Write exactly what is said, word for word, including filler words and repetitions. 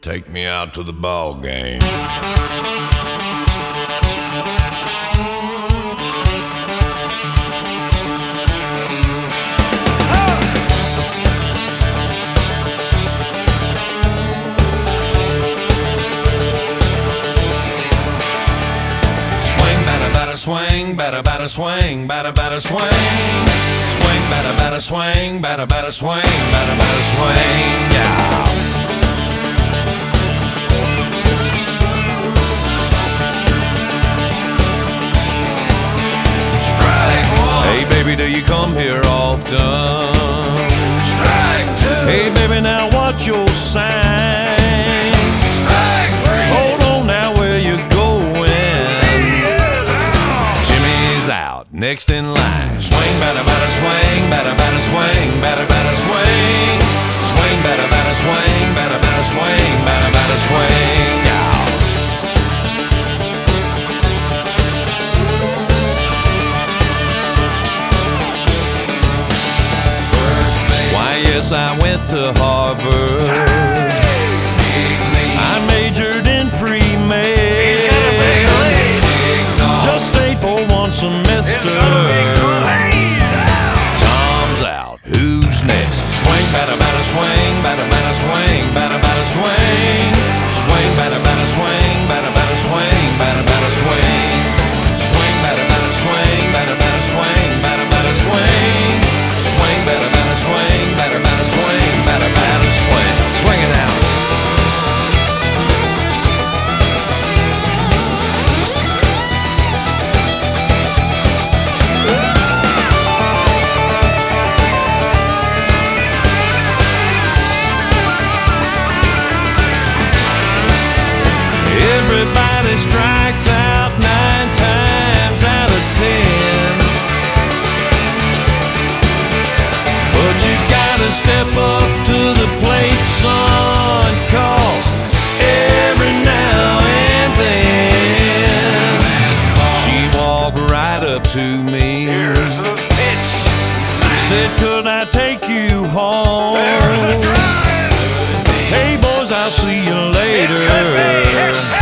Take me out to the ball game. Swing, batter, batter, swing, batter, batter, swing. Swing, batter, batter, swing, batter, batter, swing, batter, batter, swing, yeah. Strike one. Hey baby, do you come here often? Strike two. Hey baby, now what's your sign? Strike three. Hold on now, where you going? Next in line. Swing, batter, batter, swing, batter, batter, swing, batter, batter, swing. Swing, batter, batter, swing, batter, batter, swing, batter, batter, swing, yeah. Why, yes, I went to Harvard. I majored in pre-med. Just stayed for one semester. Tom's out. Who's next? Swing, batter, batter, swing, batter, batter, swing, batter, batter, swing. Swing, batter, batter, swing, batter, batter, swing, batter, batter, swing. Swing, batter, batter, swing, batter, batter, swing, batter, batter, swing. Swing, batter, batter, swing, batter, batter, swing, batter, batter, swing. Swing it out. Everybody strikes out nine times out of ten, but you gotta step up to the plate, son, 'cause every now and then she walked right up to me. Here's a pitch. Said, could I take you home? There's a drive. Hey boys, I'll see you later.